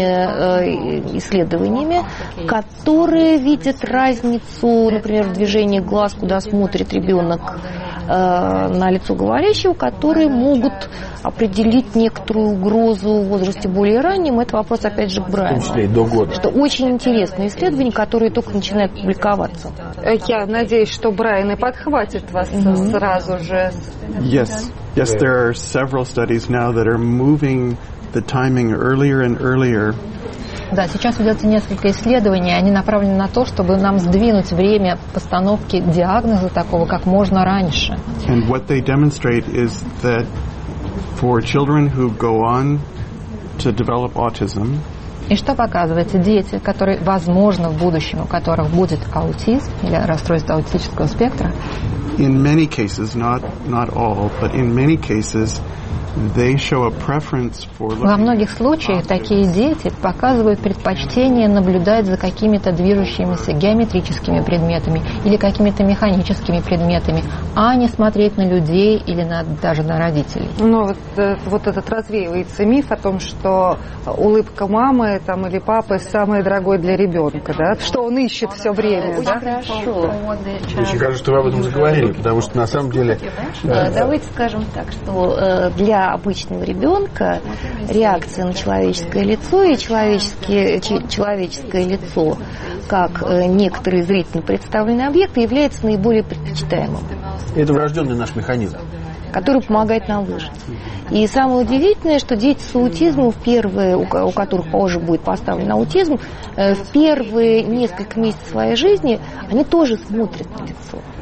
E: э, исследованиями, которые видят разницу, например, в движении глаз, куда смотрит ребенок, э, на лицо говорящего, которые могут определить некоторую угрозу в возрасте более раннем. Это вопрос, опять же, к Брайану.
D: В том числе и до года.
E: Что очень интересные исследования, которые только начинают публиковаться.
A: Я надеюсь, что Брайан и подхватит вас mm-hmm. сразу же.
B: Yes. Yes, there are several studies now that are moving the timing earlier and earlier.
C: Да, сейчас ведется несколько исследований, они направлены на то, чтобы нам сдвинуть время постановки диагноза такого как можно раньше.
B: And what they demonstrate is that for children who go on to develop autism,
C: и что показывается? Дети, которые, возможно, в будущем, у которых будет аутизм или расстройство аутического спектра,
B: in many cases, not not all, but in many cases, they show a preference for looking.
C: Во многих случаях такие дети показывают предпочтение наблюдать за какими-то движущимися геометрическими предметами или какими-то механическими предметами, а не смотреть на людей или на, даже на родителей.
A: Ну, вот, вот этот развеивается миф о том, что улыбка мамы там, или папы самое дорогое для ребенка, да? Что он ищет все время.
E: Очень
A: да?
E: хорошо.
D: Очень хорошо, что вы об этом заговорили, потому что на самом деле...
E: Давайте скажем так, что для обычного ребенка реакция на человеческое лицо и человеческое, человеческое лицо как некоторые зрительно представленные объекты является наиболее предпочитаемым.
D: Это врожденный наш механизм,
E: который помогает нам выжить. И самое удивительное, что дети с аутизмом, в первые, у которых позже будет поставлен аутизм, в первые несколько месяцев своей жизни они тоже смотрят на лицо.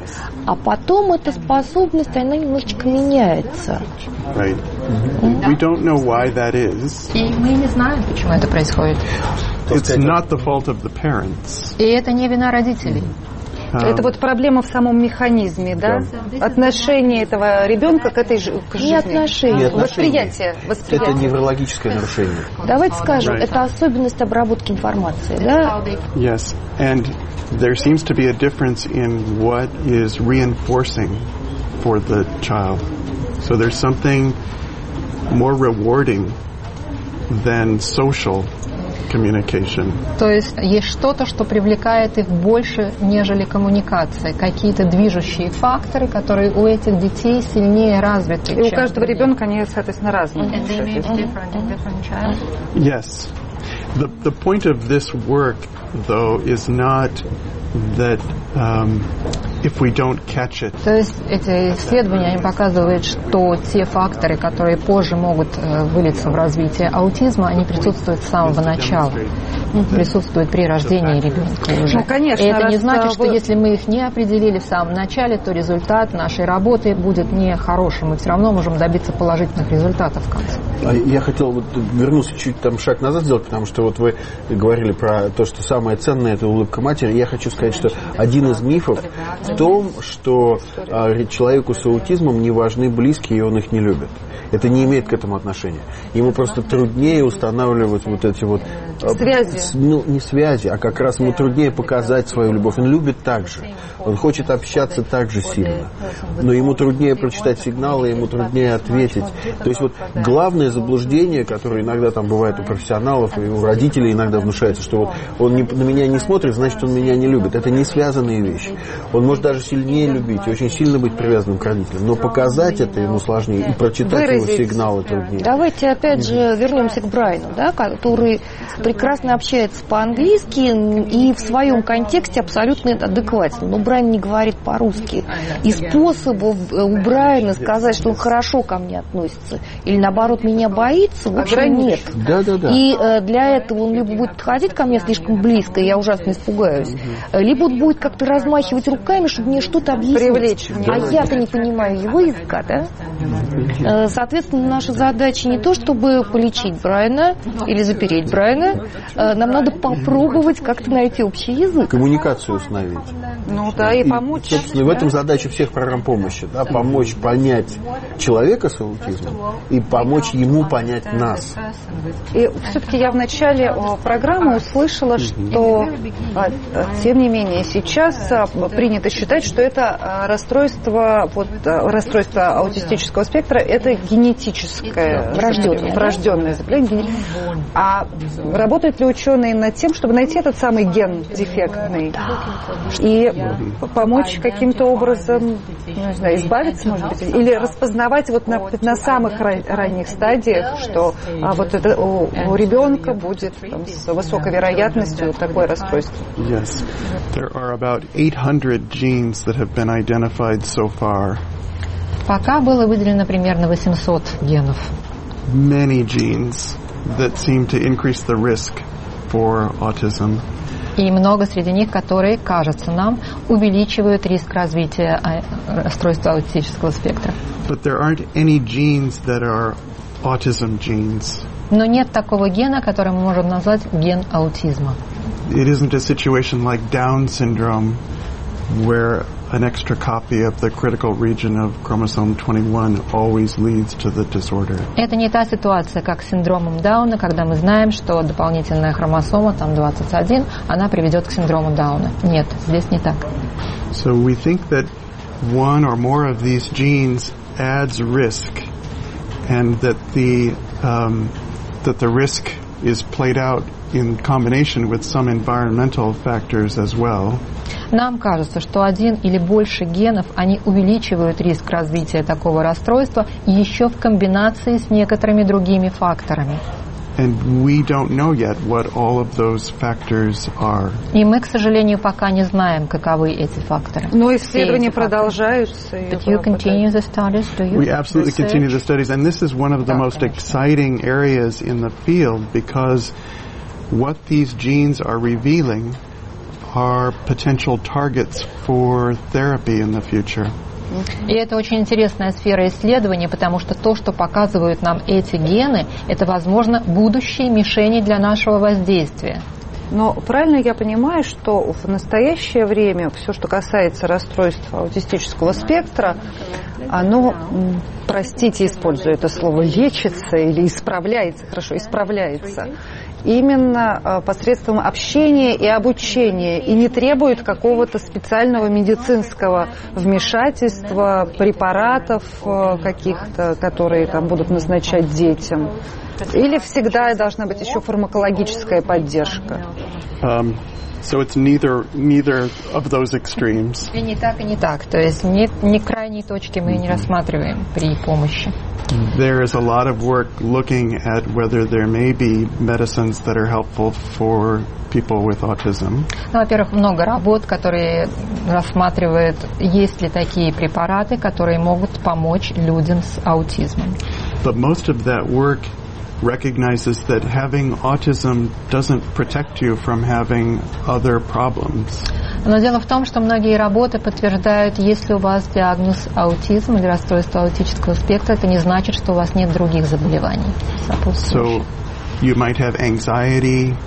E: а потом эта способность, она немножечко меняется.
B: Right. Mm-hmm. We don't know why that is.
C: И мы не знаем, почему это происходит.
B: It's not the fault of the parents.
C: И это не вина родителей.
A: Это вот проблема в самом механизме, да? да. Отношение этого ребенка к этой жизни.
E: Не отношение.
D: Не отношение.
A: Восприятие. Восприятие.
D: Это неврологическое нарушение.
E: Давайте скажем, right. это особенность обработки информации, да?
B: Yes, and there seems to be a difference in what is reinforcing for the child. So there's something more rewarding than social communication.
C: То есть есть что-то, что привлекает их больше, нежели коммуникация. Какие-то движущие факторы, которые у этих детей сильнее развиты.
A: И у каждого ребенка они, соответственно, разные.
B: Yes. The, the point of this work, though, is not that um, if we don't catch it.
C: То есть эти исследования они показывают, что те факторы, которые позже могут э, вылиться в развитие аутизма, они присутствуют с самого начала, присутствуют при рождении ребенка уже.
A: Ну, конечно,
C: и это не значит, что
A: вы...
C: если мы их не определили в самом начале, то результат нашей работы будет не хорошим. Мы все равно можем добиться положительных результатов в конце.
D: Я хотел вот вернуться чуть там шаг назад сделать, потому что вот вы говорили про то, что самое ценное – это улыбка матери. Я хочу сказать, что один из мифов в том, что а, человеку с аутизмом не важны близкие, и он их не любит. Это не имеет к этому отношения. Ему просто труднее устанавливать вот эти вот...
A: Связи.
D: Ну, не связи, а как раз ему труднее показать свою любовь. Он любит так же. Он хочет общаться так же сильно. Но ему труднее прочитать сигналы, ему труднее ответить. То есть вот главное заблуждение, которое иногда там бывает у профессионалов, и у родителей иногда внушается, что вот он не, на меня не смотрит, значит, он меня не любит. Это не связанные вещи. Он может даже сильнее любить и очень сильно быть привязанным к родителям. Но показать это ему сложнее, и прочитать его сигналы труднее.
E: Давайте опять же вернемся к Брайану, да, который прекрасно общается по-английски и в своем контексте абсолютно адекватен. Но Брайан не говорит по-русски. И способов у Брайана сказать, что он хорошо ко мне относится или наоборот меня боится, в общем, нет.
D: Да, да, да.
E: И э, для этого он либо будет подходить ко мне слишком близко, и я ужасно испугаюсь, либо он будет как-то размахивать руками, чтобы мне что-то объяснить.
A: Привлечь.
E: А я-то не понимаю его языка, да? Э, соответственно, наша задача не то, чтобы полечить Брайана или запереть Брайана, э, нам надо попробовать как-то найти общий язык.
D: Коммуникацию установить.
A: Ну да, и, и помочь.
D: Собственно, в этом задача всех программ помощи. Да, помочь понять человека с аутизмом и помочь ему понять нас.
A: И все-таки я в начале программы услышала, что, тем не менее, сейчас принято считать, что это расстройство, вот, расстройство аутистического спектра, это генетическое, врожденное, врожденное заболевание. А работают ли ученые над тем, чтобы найти этот самый ген дефектный и помочь каким-то образом, ну, не знаю, избавиться, может быть, или распознавать вот на, на самых ранних стадиях, что а, вот это у, у ребенка будет там, с высокой вероятностью такое расстройство?
B: Yes, there are about eight hundred genes that have been identified so far.
C: Пока было выделено примерно восемьсот генов.
B: Many genes that seem to increase the risk for autism.
C: И много среди них, которые, кажется нам, увеличивают риск развития расстройства аутистического спектра.
B: But there aren't any genes that are autism genes.
C: Но нет такого гена, который мы можем назвать ген аутизма.
B: It isn't a situation like Down syndrome, where an extra copy of the critical region of chromosome twenty-one always leads to the disorder.
C: Это не та ситуация, как с синдромом Дауна, когда мы знаем, что дополнительная хромосома, там двадцать один, она приведет к синдрому Дауна. Нет, здесь не так.
B: So we think that one or more of these genes adds risk, and that the um, that the risk is played out in combination with some environmental factors as well.
C: Нам кажется, что один или больше генов, они увеличивают риск развития такого расстройства еще в комбинации с некоторыми другими факторами.
B: And we don't know yet what all of those factors are.
C: И мы, к сожалению, пока не знаем, каковы эти факторы.
A: Но исследования продолжаются.
C: But you continue the studies, do you?
B: We absolutely
C: research?
B: continue the studies, and this is one of the most exciting areas in the field, because what these genes are revealing are potential targets for therapy in the future.
C: И это очень интересная сфера исследований, потому что то, что показывают нам эти гены, это, возможно, будущие мишени для нашего воздействия.
A: Но правильно я понимаю, что в настоящее время все, что касается расстройства аутистического спектра, оно, простите, использую это слово, лечится или исправляется, хорошо, исправляется, именно посредством общения и обучения, и не требует какого-то специального медицинского вмешательства, препаратов каких-то, которые там будут назначать детям. Или всегда должна быть еще фармакологическая поддержка?
B: Um, so it's neither neither of those extremes.
C: И не так, и не так. То есть ни, ни крайней точки мы не рассматриваем при помощи.
B: There is a lot of work looking at whether there may be medicines that are helpful for people with autism.
C: Ну, во-первых, много работ, которые рассматривают, есть ли такие препараты, которые могут помочь людям с аутизмом.
B: But most of that work recognizes that having autism doesn't protect you from having other problems.
C: Но дело в том, что многие работы подтверждают, если у вас диагноз аутизм или расстройство аутического спектра, это не значит, что у вас нет других заболеваний.
B: So you might have anxiety,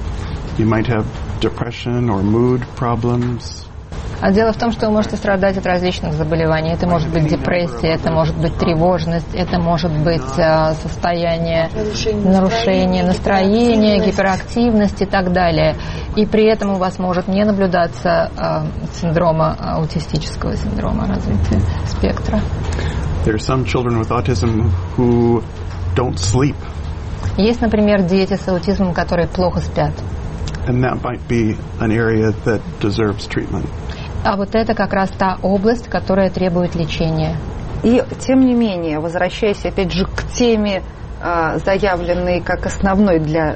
B: you might have depression or mood problems.
C: А дело в том, что вы можете страдать от различных заболеваний. Это может быть депрессия, это может быть тревожность, это может быть э, состояние нарушения настроения, гиперактивность и так далее. И при этом у вас может не наблюдаться э, синдрома, аутистического синдрома развития спектра.
B: There are some children with autism who don't sleep.
C: Есть, например, дети с аутизмом, которые плохо спят.
B: And that might be an area that deserves treatment.
C: А вот это как раз та область, которая требует лечения.
A: И, тем не менее, возвращаясь опять же к теме, заявленной как основной для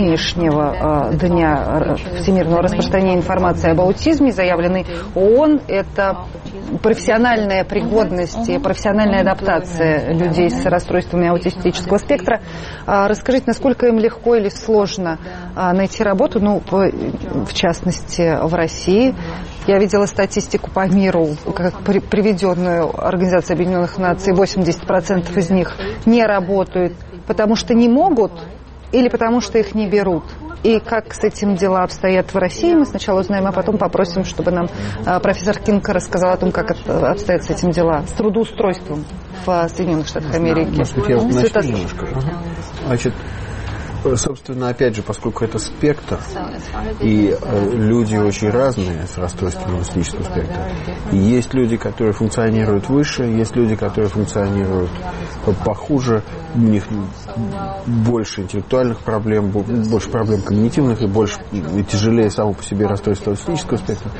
A: нынешнего дня всемирного распространения информации об аутизме, заявленной ООН, это профессиональная пригодность и профессиональная адаптация людей с расстройствами аутистического спектра. Расскажите, насколько им легко или сложно найти работу, ну, в частности, в России. Я видела статистику по миру, как приведенную Организацией Объединенных Наций, восемьдесят процентов из них не работают, потому что не могут или потому что их не берут. И как с этим дела обстоят в России, мы сначала узнаем, а потом попросим, чтобы нам профессор Кинг рассказал о том, как обстоят с этим дела, с трудоустройством в Соединенных Штатах Америки.
D: Может быть, я вот начну немножко. Значит, собственно, опять же, поскольку это спектр, и э, люди очень разные с расстройством аутистического спектра, и есть люди, которые функционируют выше, есть люди, которые функционируют похуже, у них больше интеллектуальных проблем, больше проблем когнитивных и больше и тяжелее само по себе расстройство аутистического спектра.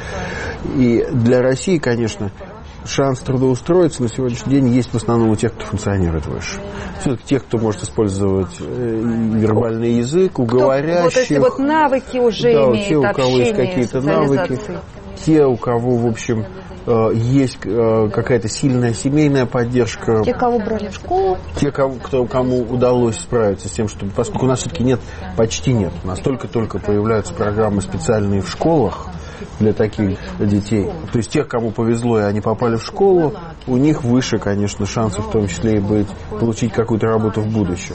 D: И для России, конечно, шанс трудоустроиться на сегодняшний день есть в основном у тех, кто функционирует выше. Все-таки тех, кто может использовать вербальный язык, у говорящих. Вот
A: эти вот навыки уже
D: да,
A: имеют,
D: те, у кого есть какие-то навыки, те, у кого, в общем, есть какая-то сильная семейная поддержка.
E: Те, кого брали в школу.
D: Те, кому, кто, кому удалось справиться с тем, что... Поскольку у нас все-таки нет, почти нет. У нас только-только появляются программы специальные в школах для таких детей. То есть тех, кому повезло, и они попали в школу, у них выше, конечно, шансы, в том числе и быть, получить какую-то работу в будущем.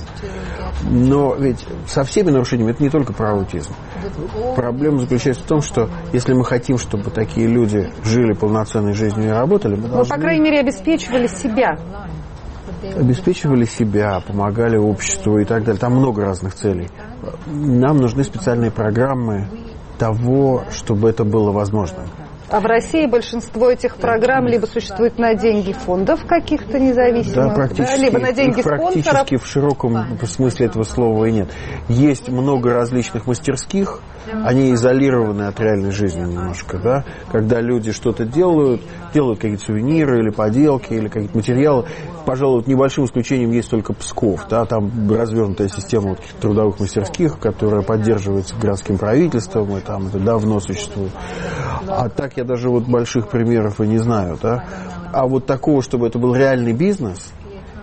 D: Но ведь со всеми нарушениями это не только про аутизм. Проблема заключается в том, что если мы хотим, чтобы такие люди жили полноценной жизнью и работали, мы должны...
A: Ну, по крайней мере, обеспечивали себя.
D: Обеспечивали себя, помогали обществу и так далее. Там много разных целей. Нам нужны специальные программы того, чтобы это было возможно.
A: А в России большинство этих программ либо существует на деньги фондов каких-то независимых,
D: да, практически,
A: да, либо на деньги
D: их
A: спонсоров.
D: Практически в широком смысле этого слова и нет. Есть много различных мастерских, они изолированы от реальной жизни немножко, да, когда люди что-то делают, делают какие-то сувениры или поделки, или какие-то материалы. Пожалуй, вот небольшим исключением есть только Псков, да, там развернутая система вот трудовых мастерских, которая поддерживается городским правительством, и там это давно существует. А так я даже вот больших примеров и не знаю, да. А вот такого, чтобы это был реальный бизнес,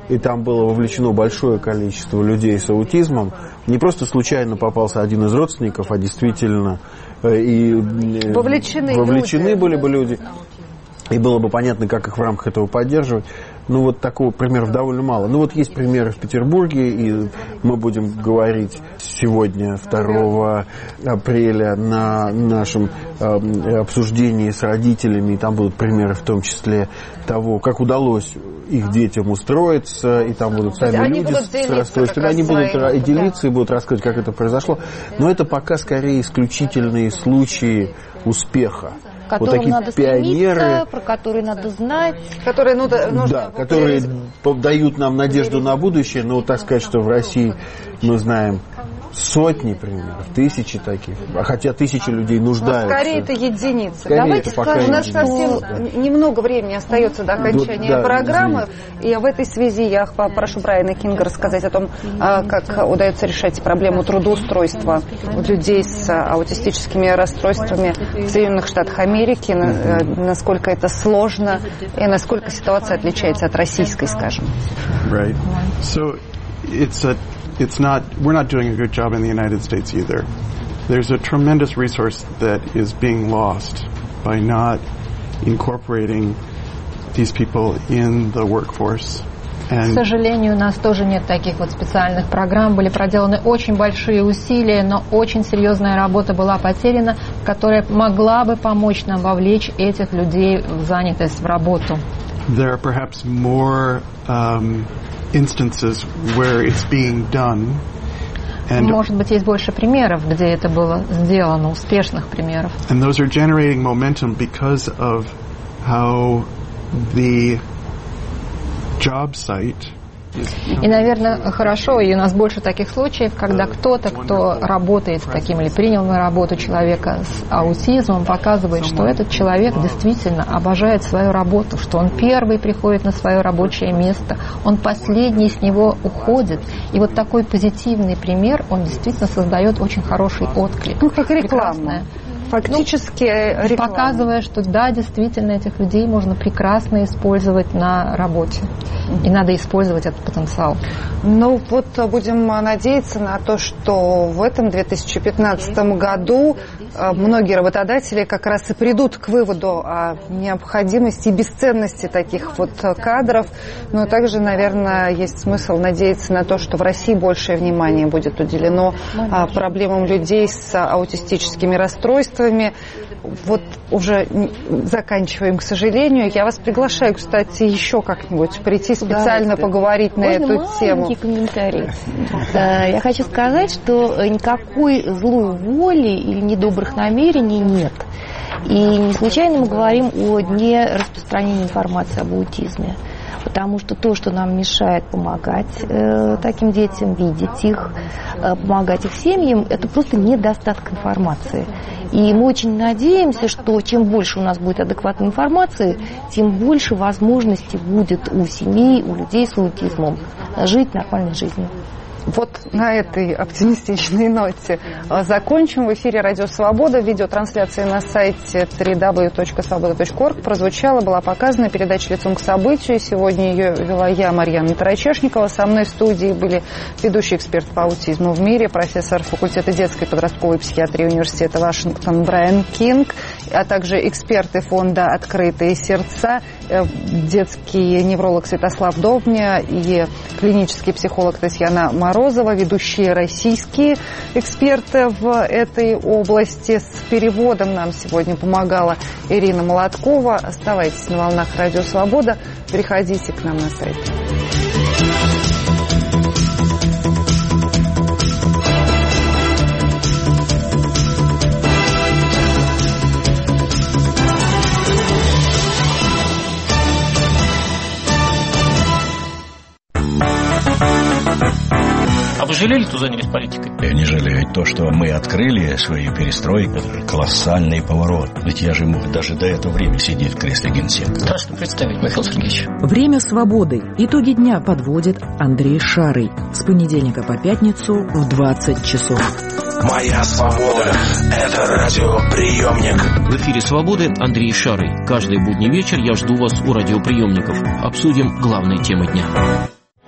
D: и там было вовлечено большое количество людей с аутизмом, не просто случайно попался один из родственников, а действительно и
A: вовлечены,
D: вовлечены
A: люди.
D: были бы люди, и было бы понятно, как их в рамках этого поддерживать. Ну, вот такого примеров довольно мало. Ну, вот есть примеры в Петербурге, и мы будем говорить сегодня, второго апреля, на нашем э, обсуждении с родителями, и там будут примеры в том числе того, как удалось их детям устроиться, и там будут сами
A: они
D: люди
A: будут
D: с расстройствами. Они будут и делиться, и будут рассказывать, как это произошло. Но это пока скорее исключительные случаи успеха.
E: Которым
D: вот такие
E: надо
D: пионеры,
E: стремиться, про которые надо знать.
A: Которые, ну, да, нужно
D: да, которые дают нам надежду на будущее. Но так сказать, что в России мы знаем сотни примеров, тысячи таких, а хотя тысячи людей нуждаются.
A: Но скорее это единицы.
D: Скорее
A: Давайте
D: это пока
A: скажем, у нас
D: единицы.
A: совсем немного времени остается до окончания
D: да,
A: программы.
D: извините.
A: И в этой связи я попрошу Брайана Кинга рассказать о том, как удается решать проблему трудоустройства людей с аутистическими расстройствами в Соединенных Штатах Америки, насколько это сложно и насколько ситуация отличается от российской, скажем.
B: Right. So it's a It's not, we're not doing a good job in the United States either. There's a tremendous resource that is being lost by not incorporating these people in the workforce.
C: К сожалению, у нас тоже нет таких вот специальных программ. Были проделаны очень большие усилия, но очень серьезная работа была потеряна, которая могла бы помочь нам вовлечь этих людей в занятость, в работу.
B: There are perhaps more um, instances where it's being done. And
C: Может быть, есть больше примеров, где это было сделано, успешных примеров.
B: And those are generating momentum because of how the job site.
C: И, наверное, хорошо, и у нас больше таких случаев, когда кто-то, кто работает с таким или принял на работу человека с аутизмом, показывает, что этот человек действительно обожает свою работу, что он первый приходит на свое рабочее место, он последний с него уходит. И вот такой позитивный пример, он действительно создает очень хороший отклик.
A: Ну, как реклама. Фактически
C: ну,
A: реклама.
C: Показывая, что да, действительно, этих людей можно прекрасно использовать на работе. И надо использовать этот потенциал.
A: Ну вот будем надеяться на то, что в этом две тысячи пятнадцатом году многие работодатели как раз и придут к выводу о необходимости и бесценности таких вот кадров. Но также, наверное, есть смысл надеяться на то, что в России большее внимание будет уделено проблемам людей с аутистическими расстройствами. Вот уже заканчиваем, к сожалению. Я вас приглашаю, кстати, еще как-нибудь прийти специально поговорить на
E: Можно
A: эту тему.
E: Комментарий. Я хочу сказать, что никакой злой воли или недобрых намерений нет. И не случайно мы говорим о дне распространения информации об аутизме. Потому что то, что нам мешает помогать э, таким детям, видеть их, э, помогать их семьям, это просто недостаток информации. И мы очень надеемся, что чем больше у нас будет адекватной информации, тем больше возможностей будет у семей, у людей с аутизмом жить нормальной жизнью.
A: Вот на этой оптимистичной ноте закончим. В эфире «Радио Свобода». Видеотрансляция на сайте дабл ю дабл ю дабл ю точка свобода точка орг прозвучала, была показана передача «Лицом к событию». Сегодня ее вела я, Марьяна Тарачешникова. Со мной в студии были ведущий эксперт по аутизму в мире, профессор факультета детской и подростковой психиатрии Университета Вашингтон Брайан Кинг, а также эксперты фонда «Открытые сердца», детский невролог Святослав Довня и клинический психолог Татьяна Морозова, ведущие российские эксперты в этой области. С переводом нам сегодня помогала Ирина Молоткова. Оставайтесь на волнах «Радио Свобода». Приходите к нам на сайт.
F: А вы жалели, что занялись политикой?
G: Я не жалею. То, что мы открыли свою перестройку, это же колоссальный поворот. Ведь я же мог даже до этого времени сидеть в кресле генсека.
F: Страшно представить, Михаил Сергеевич.
H: Время свободы. Итоги дня подводит Андрей Шарый. С понедельника по пятницу в двадцать часов.
I: Моя свобода – это радиоприемник.
F: В эфире «Свободы» Андрей Шарый. Каждый будний вечер я жду вас у радиоприемников. Обсудим главные темы дня.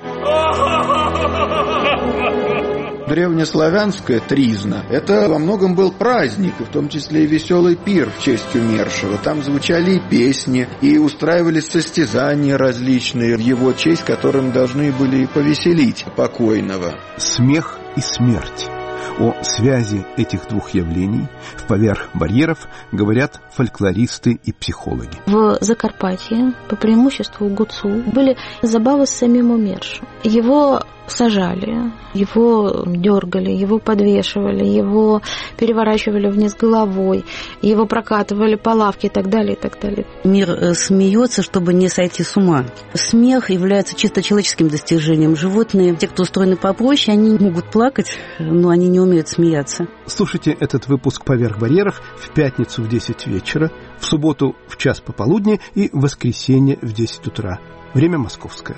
J: Древнеславянская тризна – это во многом был праздник, в том числе и веселый пир в честь умершего. Там звучали и песни, и устраивались состязания различные в его честь, которым должны были повеселить покойного.
K: Смех и смерть. О связи этих двух явлений в «Поверх барьеров» говорят фольклористы и психологи.
L: В Закарпатье, по преимуществу Гуцул, были забавы с самим умершим. Его сажали, его дергали, его подвешивали, его переворачивали вниз головой, его прокатывали по лавке и так далее, и так далее.
M: Мир смеется, чтобы не сойти с ума. Смех является чисто человеческим достижением. Животные, те, кто устроены попроще, они могут плакать, но они не умеют смеяться.
K: Слушайте этот выпуск «Поверх барьеров» в пятницу в десять вечера, в субботу в час пополудни и в воскресенье в десять утра. Время московское.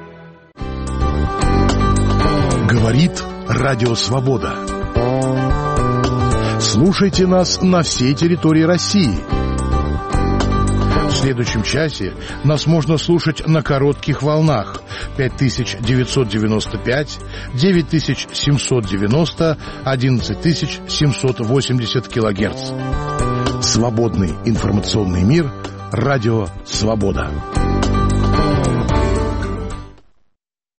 I: Говорит Радио Свобода. Слушайте нас на всей территории России. В следующем часе нас можно слушать на коротких волнах пять тысяч девятьсот девяносто пять, девять тысяч семьсот девяносто, одиннадцать тысяч семьсот восемьдесят килогерц. Свободный информационный мир. Радио Свобода.